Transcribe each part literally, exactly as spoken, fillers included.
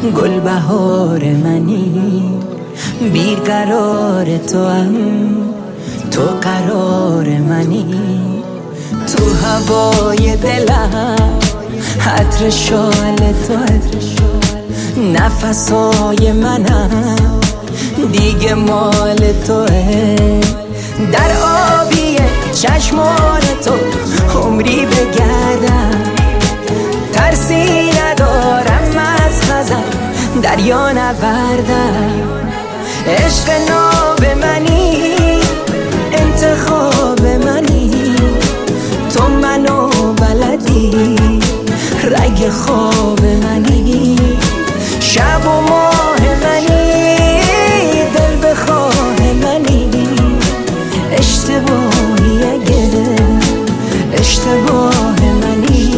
گل بهار منی، بیقرار تو هم، تو قرار منی. تو هوای دلم عطر شال تو، نفسای منم دیگه مال توه. در آبی چشمان تو عمری بگردم، ترسی ندارم از خزر دریا نوردم. عشق ناب منی، انتخاب منی، تو منو بلدی، رگ خواب منی، شب و ماه منی، دل بخواه منی. اشتباهی اگه اشتباه منی.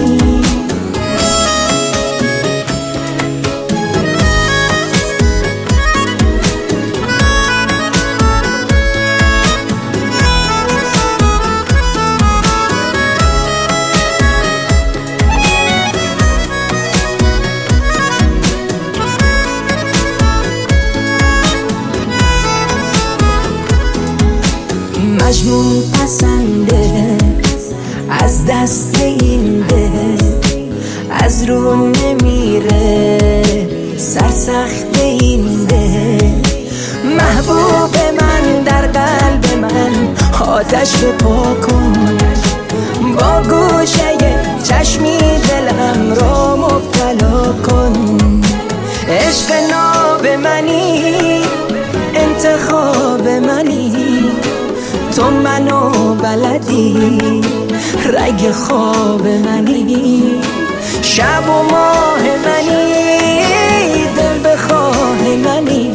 مجنون پسنده از دست این ده، از رو نمیره سرسخت این ده. محبوب من در قلب من آتش بپا کن، با گوشه چشمی دلم را مبتلا کن. عشق ناب منی، انتخاب منی، تو منو بلدی، رگ خواب منی، شب و ماه منی، دل بخواه منی.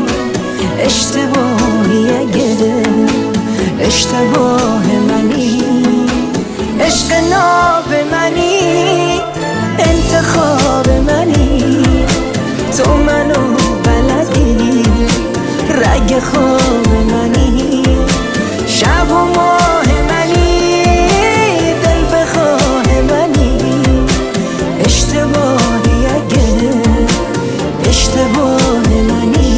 اشتباهی اگه اشتباه منی. عشق ناب منی، انتخاب منی، تو منو بلدی، رگ خواب منی، شب و ماه منی، دل بخواه منی. اشتباهی اگه اشتباه منی.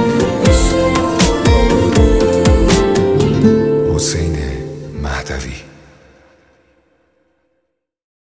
حسین مهدوی.